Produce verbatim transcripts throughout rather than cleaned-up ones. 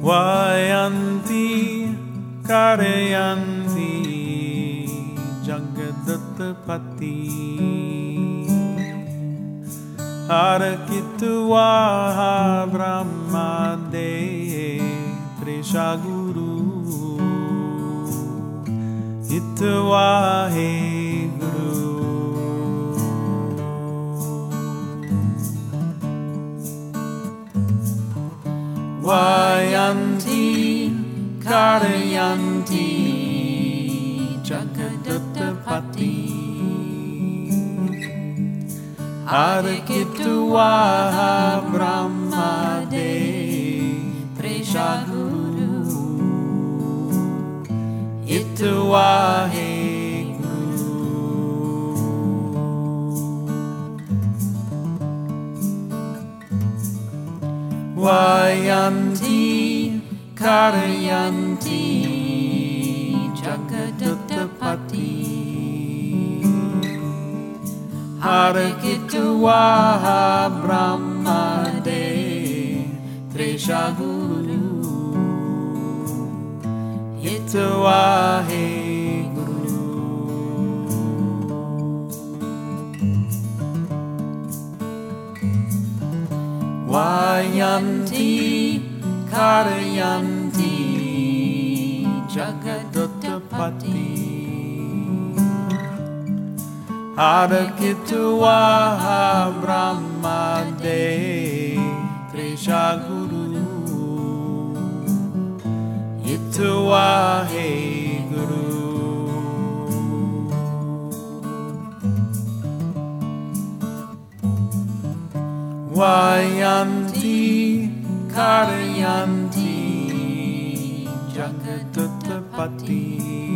Vayanti Karayanti Jagadatapati Harakitvaha Brahmade Trishaguru Hitvahe Guru Vayanti Karayanti Jagadatapati Harakitvaha Brahmade Trishaguru Hitvahe Vayanti Karayanti Jagadatapati Harakitvaha Brahmade Trishaguru Hitvahe Vayanti Karayanti Jagadatapati Harakitvaha Brahmade Trishaguru Hitvahe Guru Vayanti Karayanti Jagadatapati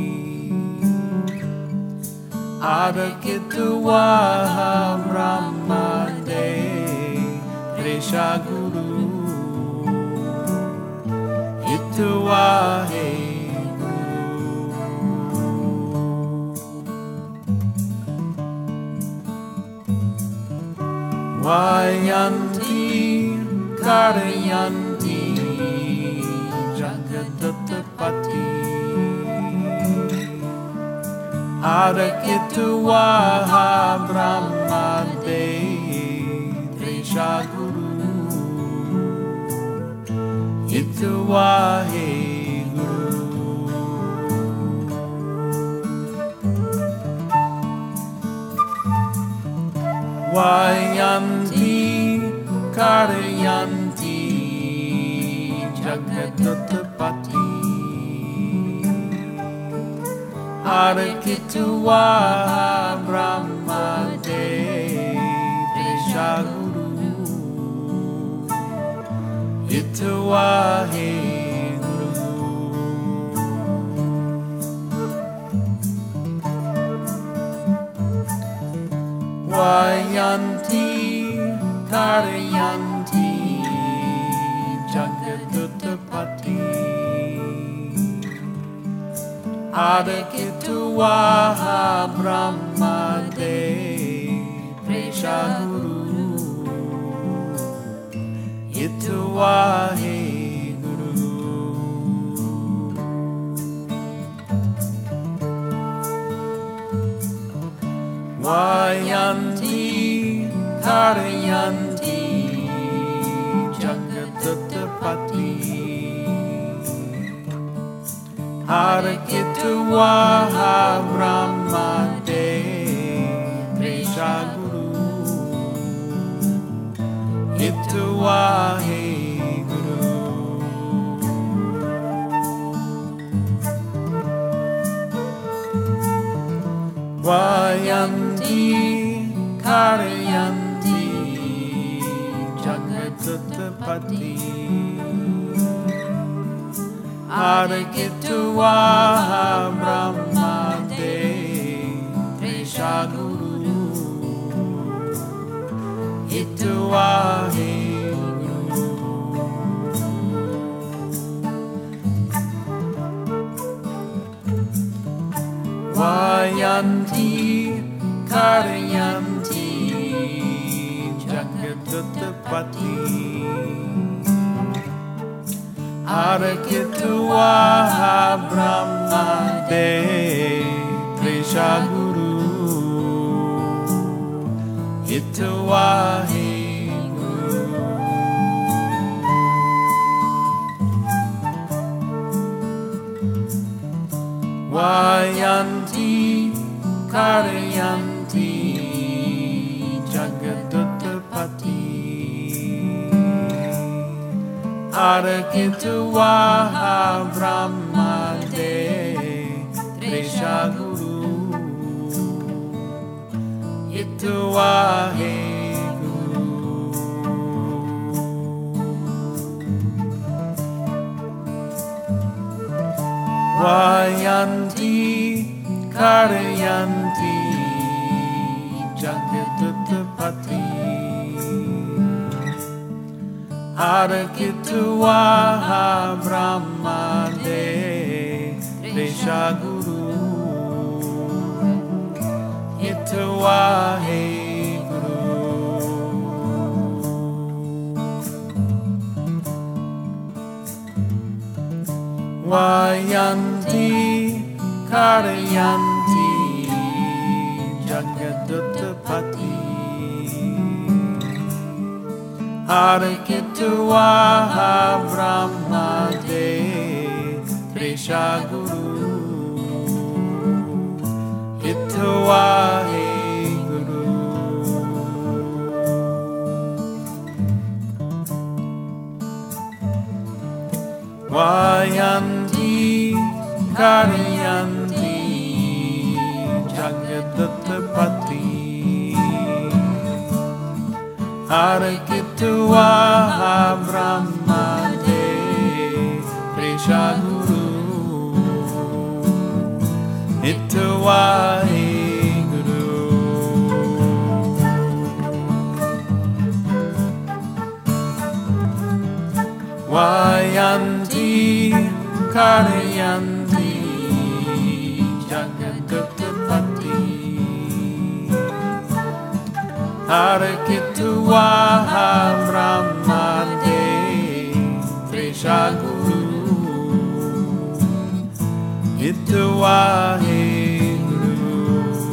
Harakitvaha Brahmade Trishaguru Hitvahe Vayanti Karayanti Jagadatapati Harakitvaha Brahmade Trishaguru Hitvahe Vayanti Karayanti Jagadatapati Harakitvaha Brahmade Trishaguru Hitvahe Vayanti Karayanti Jagadatapati Harakitvaha Brahmade Trishaguru Hitvahe Vayanti Karayanti Jagadatapati Harakitvaha Brahmade Trishaguru Hitvahe Vayanti Karayanti Jagadatapati Harakitvaha Brahmade Trishaguru Hitvahe Vayanti Karayanti Jagadatapati Arakitwa Brahma De Trisha Guru Itwa He Guru Vayanti Karyanti Jagadutapati Arakitwa Brahma De Trisha Guru Itwa He Guru Vayanti Karyanti Jagatutapati Arakitwa Brahma De Trisha Guru Itwa He Guru Vayanti Karyanti Jagadutapati Arakitwa Brahma De Trisha Guru Itwa He Guru Vayanti Karyanti Jagatutapati Arakitwa Brahma De Trisha Guru Itwa He Guru Vayanti Karyanti Jagatutapati Arakitwa Brahma De Trisha Guru Itwa He Guru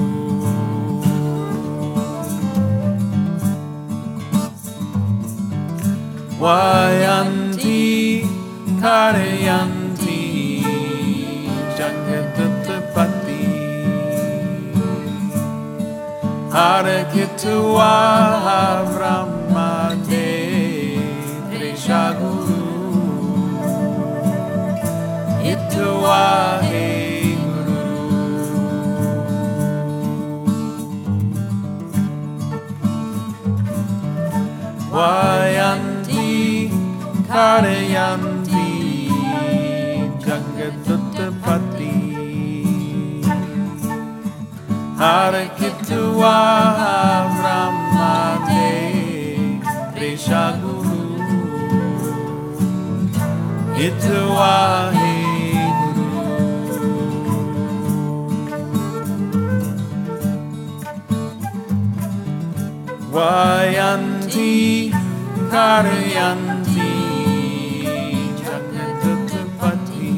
Vayanti Karyanti Jagatutapati Arakitwa Brahma De Trisha Guru Itwa He Guru Vayanti Karyanti Jagatutapati Arakitwa Brahma De Trisha Guru Itwa He Guru Vayanti Karyanti Jagatutapati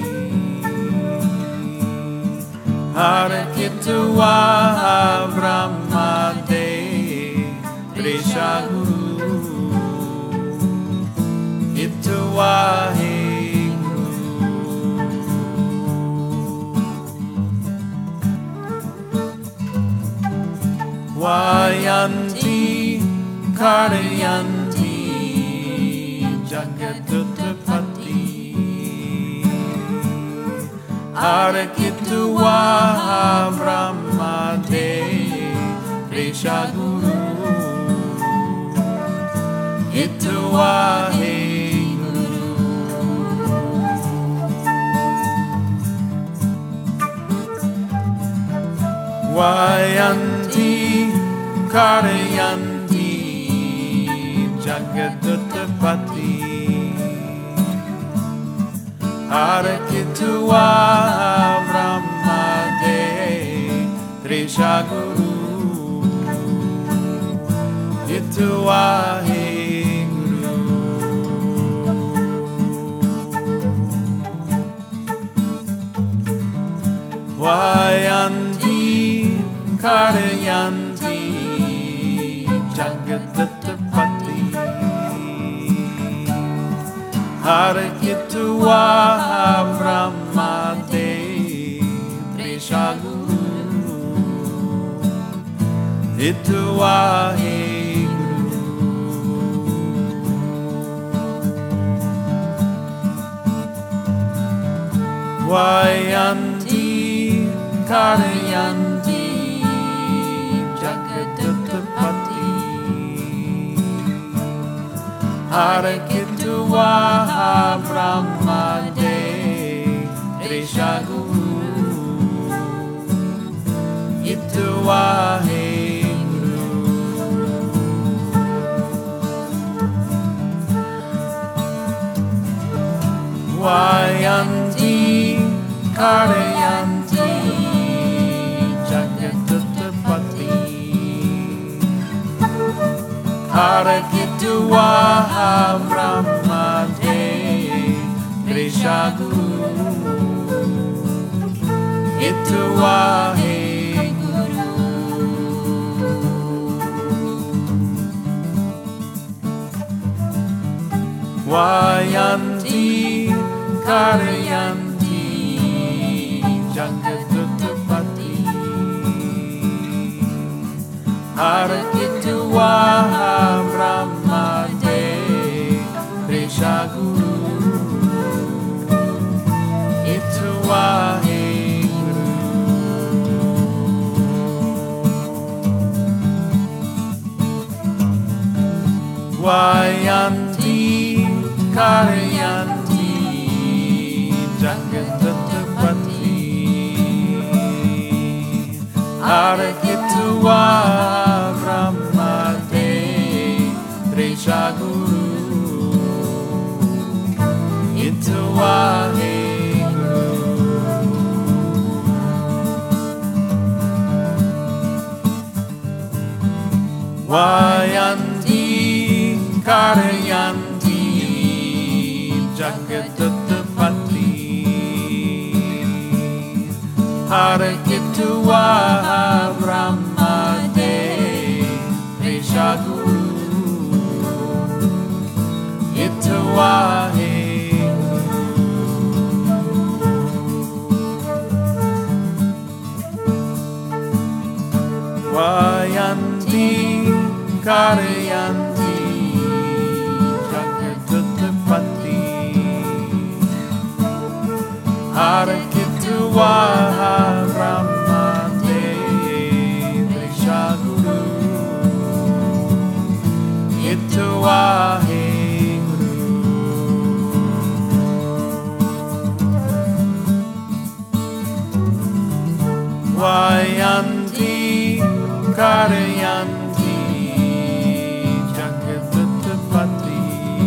Arakitwa Brahma De Trisha Guru Itwa He Guru Vayanti Karyanti Jagatutapati Arakitwa Brahma De Trisha Guru Itwa He Guru Vayanti Karyanti Jagatutapati Arakitwa Brahma De Trisha Guru Itwa He Guru Vayanti Karayanti Jagatapati Harakitwa Brahmade Trishaguru Itwa He Vayanti Karayanti Jagatapati Harakitwa Brahmade Trishaguru Itwa He Vayanti Karayanti Jagatapati Harakitwa Brahmade Trishaguru Itwa He Vayanti Karayanti Jagatapati Harakitwa Brahmade Trishaguru Itwa He Vayanti Karayanti Jagatapati Harakitwa Brahmade Trishaguru Itwa He Vayanti Karayanti Jagatapati Harakitwa Brahmade Trishaguru Itwa He Vayanti Karayanti Jagatapati Harakitwa Brahmade Trishaguru Itwa He Vayanti Karayanti Jagatapati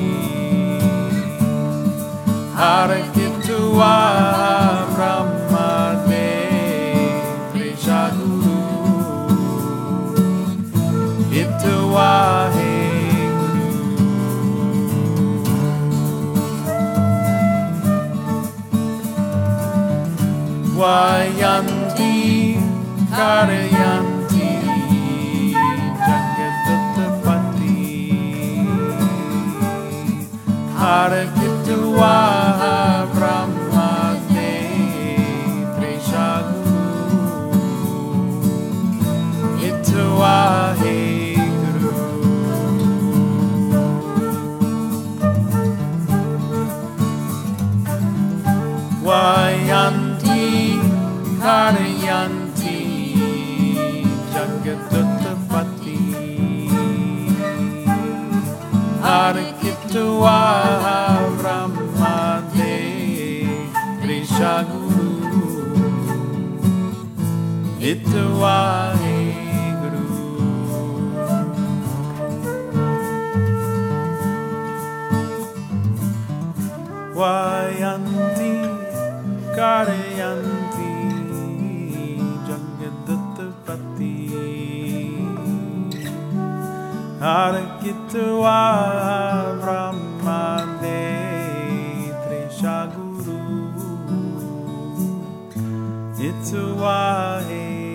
Harakitwa Brahmade Trishaguru Itwa He Vayanti Karayanti Jagatapati Harakitwa Brahmade Trishaguru Itwa He Vayanti Karayanti Jagatapati Harakitwa Brahmade Trishaguru Itwa He Vayanti Karayanti Jagatapati Harakitwa Brahmade Trishaguru Itwa Tuahe.